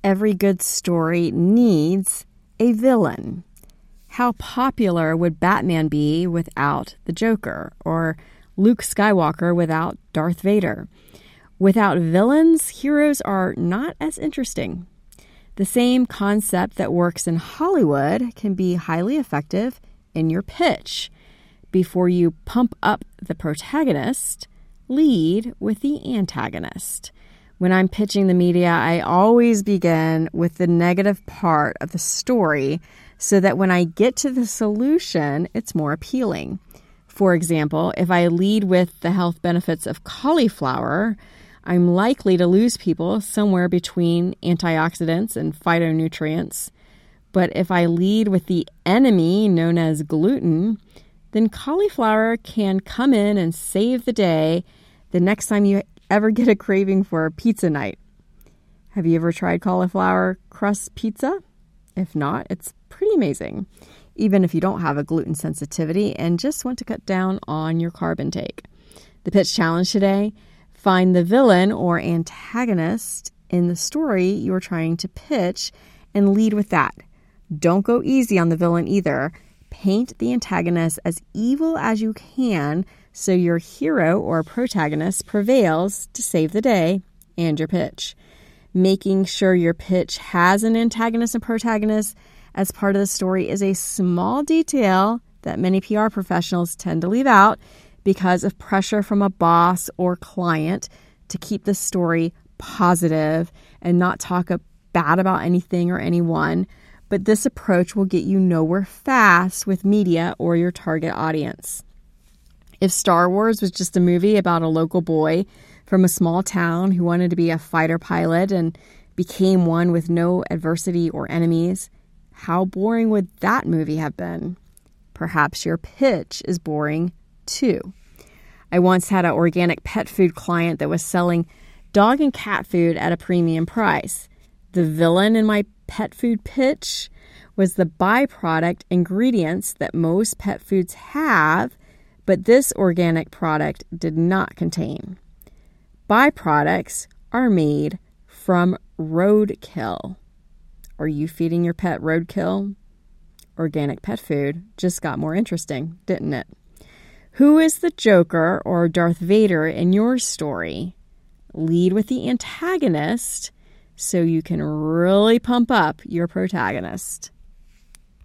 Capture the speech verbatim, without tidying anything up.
every good story needs a villain. How popular would Batman be without the Joker, or Luke Skywalker without Darth Vader? Without villains, heroes are not as interesting. The same concept that works in Hollywood can be highly effective in your pitch. Before you pump up the protagonist, lead with the antagonist. When I'm pitching the media, I always begin with the negative part of the story so that when I get to the solution, it's more appealing. For example, if I lead with the health benefits of cauliflower, I'm likely to lose people somewhere between antioxidants and phytonutrients. But if I lead with the enemy known as gluten, then cauliflower can come in and save the day the next time you ever get a craving for a pizza night. Have you ever tried cauliflower crust pizza? If not, it's pretty amazing, even if you don't have a gluten sensitivity and just want to cut down on your carb intake. The pitch challenge today: find the villain or antagonist in the story you're trying to pitch and lead with that. Don't go easy on the villain either. Paint the antagonist as evil as you can so your hero or protagonist prevails to save the day and your pitch. Making sure your pitch has an antagonist and protagonist as part of the story is a small detail that many P R professionals tend to leave out because of pressure from a boss or client to keep the story positive and not talk bad about anything or anyone. But this approach will get you nowhere fast with media or your target audience. If Star Wars was just a movie about a local boy from a small town who wanted to be a fighter pilot and became one with no adversity or enemies, how boring would that movie have been? Perhaps your pitch is boring too. I once had an organic pet food client that was selling dog and cat food at a premium price. The villain in my pet food pitch was the byproduct ingredients that most pet foods have, but this organic product did not contain. Byproducts are made from roadkill. Are you feeding your pet roadkill? Organic pet food just got more interesting, didn't it? Who is the Joker or Darth Vader in your story? Lead with the antagonist so you can really pump up your protagonist.